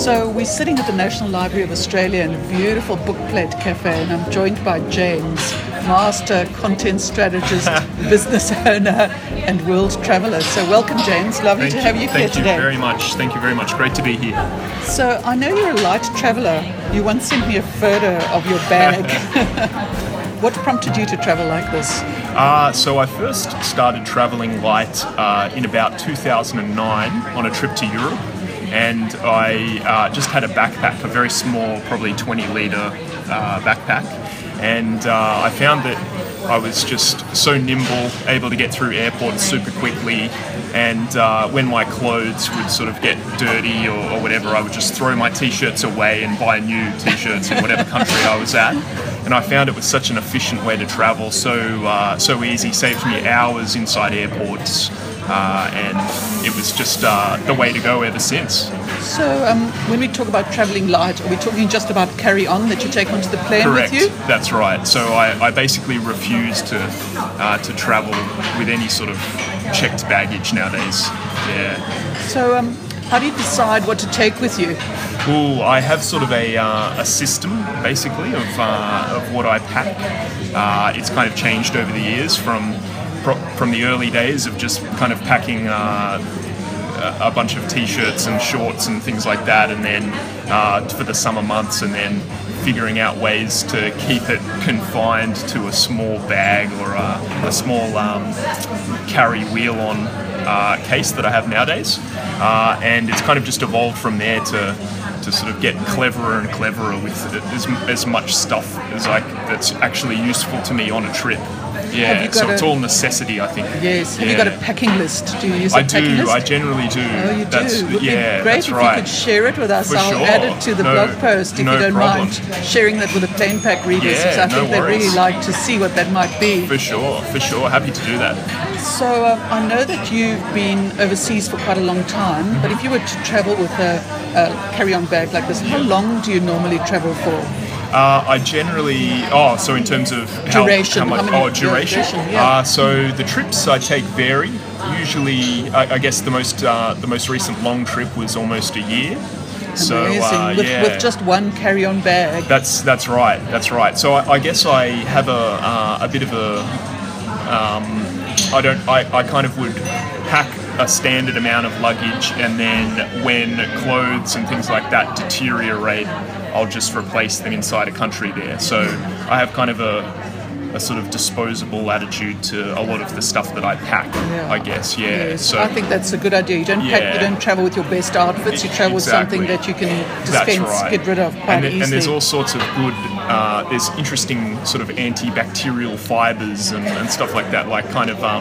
So we're sitting at the National Library of Australia in a beautiful Bookplate Cafe, and I'm joined by James, master content strategist, business owner, and world traveller. So welcome, James. Lovely to have you here today. Thank you very much. Thank you very much. Great to be here. So I know you're a light traveller. You once sent me a photo of your bag. What prompted you to travel like this? So I first started travelling light in about 2009 on a trip to Europe. And I just had a backpack, a very small, probably 20-litre backpack. And I found that I was just so nimble, able to get through airports super quickly. And when my clothes would sort of get dirty or whatever, I would just throw my t-shirts away and buy new t-shirts in whatever country I was at. And I found it was such an efficient way to travel, so easy, saved me hours inside airports. And it was just the way to go ever since. So when we talk about travelling light, are we talking just about carry-on that you take onto the plane Correct. with you? That's right. So I basically refuse to travel with any sort of checked baggage nowadays. Yeah. So how do you decide what to take with you? Ooh, I have sort of a system, basically, of what I pack. It's kind of changed over the years from the early days of just kind of packing a bunch of t-shirts and shorts and things like that, and then for the summer months, and then figuring out ways to keep it confined to a small bag or a small carry wheel-on case that I have nowadays. And it's kind of just evolved from there to sort of get cleverer and cleverer with as much stuff as that's actually useful to me on a trip. Yeah, so it's all necessity, I think. Yes. Have you got a packing list? Do you use a packing list? I generally do. Oh, you do? It would be great that's if right. you could share it with us. For I'll sure. add it to the blog post if you don't mind sharing that with the plane pack readers, because I think they'd really like to see what that might be. For sure. Happy to do that. So I know that you've been overseas for quite a long time, but if you were to travel with a carry-on bag like this, how long do you normally travel for? I generally, so in terms of duration, how much, duration. Yeah. So the trips I take vary. Usually, I guess the most recent long trip was almost a year. So with just one carry-on bag. That's right. So I guess I have a bit of a I kind of would pack a standard amount of luggage, and then when clothes and things like that deteriorate, I'll just replace them inside a country there. So I have kind of a sort of disposable attitude to a lot of the stuff that I pack, I guess. Yeah. Yes. So I think that's a good idea. You don't travel with your best outfits. You travel with something that you can dispense, get rid of quite easily. And there's all sorts of good, there's interesting sort of antibacterial fibers and stuff like that, like kind of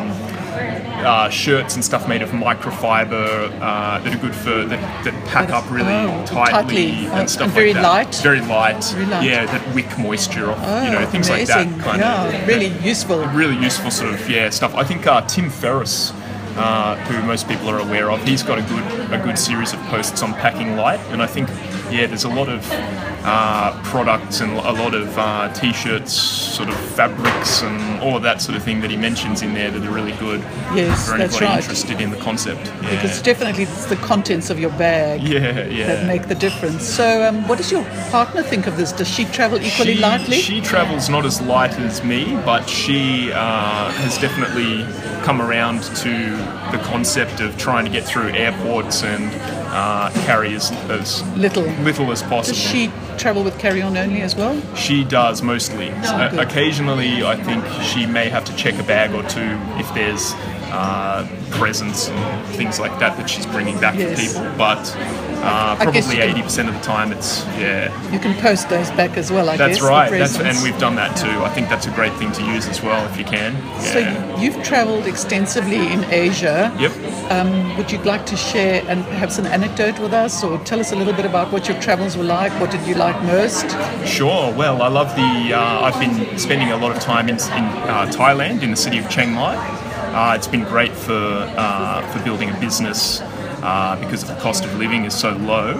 shirts and stuff made of microfiber that are good for that pack up really tightly and stuff and very like that. Light. Very light. Yeah, that wick moisture off. Things amazing. Like that. Kind of really useful. Really useful sort of stuff. I think Tim Ferriss, who most people are aware of, he's got a good series of posts on packing light, and I think there's a lot of products and a lot of t-shirts, sort of fabrics and all of that sort of thing that he mentions in there that are really good for anybody interested in the concept. Yeah. Because definitely it's the contents of your bag that make the difference. So what does your partner think of this? Does she travel equally lightly? She travels not as light as me, but she has definitely come around to the concept of trying to get through airports and carry as little as possible. Does she travel with carry-on only as well? She does, mostly. Occasionally, I think she may have to check a bag or two if there's presents and things like that she's bringing back for people, but probably 80% of the time it's, You can post those back as well, I guess. That's right, and we've done that too. I think that's a great thing to use as well if you can. Yeah. So you've travelled extensively in Asia. Yep. Would you like to share and perhaps an anecdote with us, or tell us a little bit about what your travels were like? What did you like most? Sure. Well, I love I've been spending a lot of time in Thailand, in the city of Chiang Mai. It's been great for building a business because the cost of living is so low.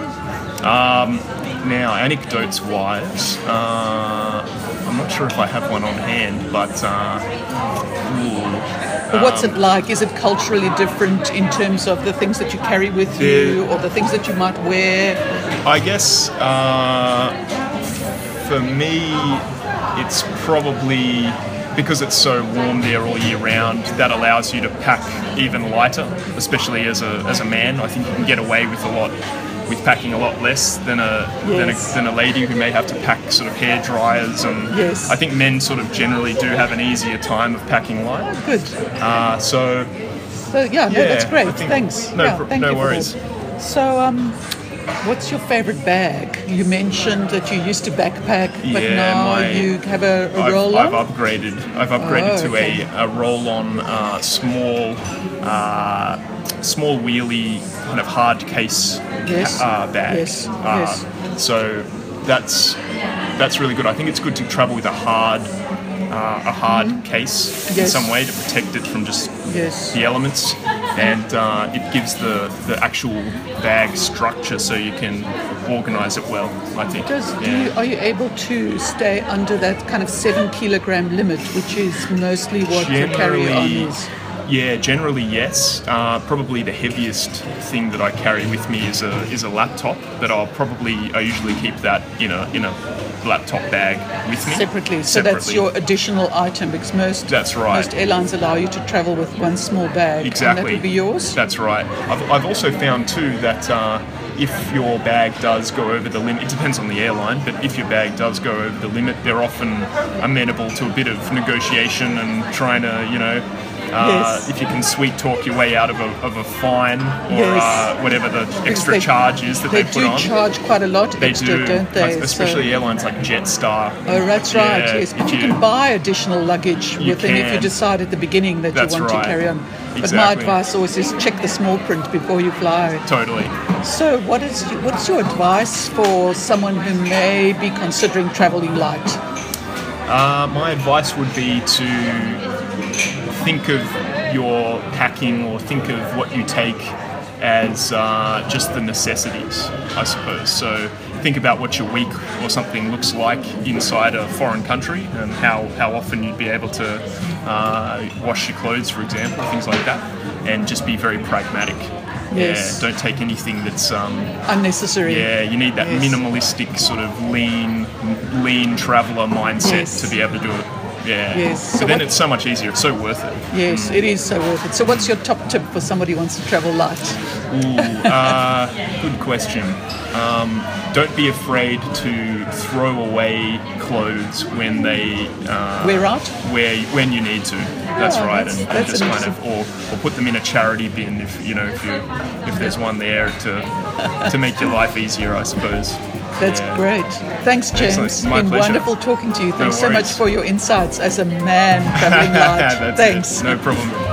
Now, anecdotes-wise, I'm not sure if I have one on hand, but But what's it like? Is it culturally different in terms of the things that you carry with you or the things that you might wear? I guess for me, it's probably because it's so warm there all year round. That allows you to pack even lighter, especially as a man. I think you can get away with packing a lot less than a lady who may have to pack sort of hair dryers, and Yes. I think men sort of generally do have an easier time of packing light. Good. So Yeah, no, that's great. I think- Thanks. No, Yeah, thank no you for worries. that. So, what's your favorite bag? You mentioned that you used to backpack, but Yeah, now my- you have a I've roll-on? upgraded. I've upgraded Oh, okay. to a roll-on small wheelie kind of hard case Yes. bag. Yes. Yes. So that's really good. I think it's good to travel with a hard case in Yes. some way to protect it from just Yes. the elements, and it gives the actual bag structure so you can organize it well, I think. Are you able to stay under that kind of 7 kilogram limit, which is mostly what your carry-on is? Yeah, generally yes. Probably the heaviest thing that I carry with me is a laptop, but I usually keep that in a laptop bag with me Separately. So that's your additional item, because That's right. most airlines allow you to travel with one small bag. Exactly. And that would be yours? That's right. I've also found too that if your bag does go over the limit, it depends on the airline, but if your bag does go over the limit, they're often amenable to a bit of negotiation and trying to, Yes. if you can sweet talk your way out of a fine or Yes. Whatever the Because extra charge is that they put on. They do charge quite a lot They extra, do, don't they? especially airlines like Jetstar. Oh, that's right, Yeah, yes. But if you can buy additional luggage You with them if you can. decide at the beginning that That's you want right. to carry on. But my Exactly. advice always is check the small print before you fly. Totally. So what's your advice for someone who may be considering traveling light? My advice would be to think of your packing, or think of what you take as just the necessities, I suppose. So think about what your week or something looks like inside a foreign country, and how often you'd be able to wash your clothes, for example, things like that, and just be very pragmatic. Yes. Yeah, don't take anything that's Unnecessary. yeah, you need that Yes. minimalistic sort of lean traveller mindset Yes. to be able to do it. Yeah. Yes. So But then what- it's so much easier. It's so worth it. Yes, it is so worth it. So what's your top tip for somebody who wants to travel light? Good question. Don't be afraid to throw away clothes when they Wear out? when you need to. That's Yeah, right, that's- and that's just an kind of or put them in a charity bin if there's one there to make your life easier, I suppose. That's Yeah. great. Thanks, James. Excellent. It's My been pleasure. wonderful talking to you. Thanks so much worries. for your insights as a man traveling light. That's Thanks. it. No problem.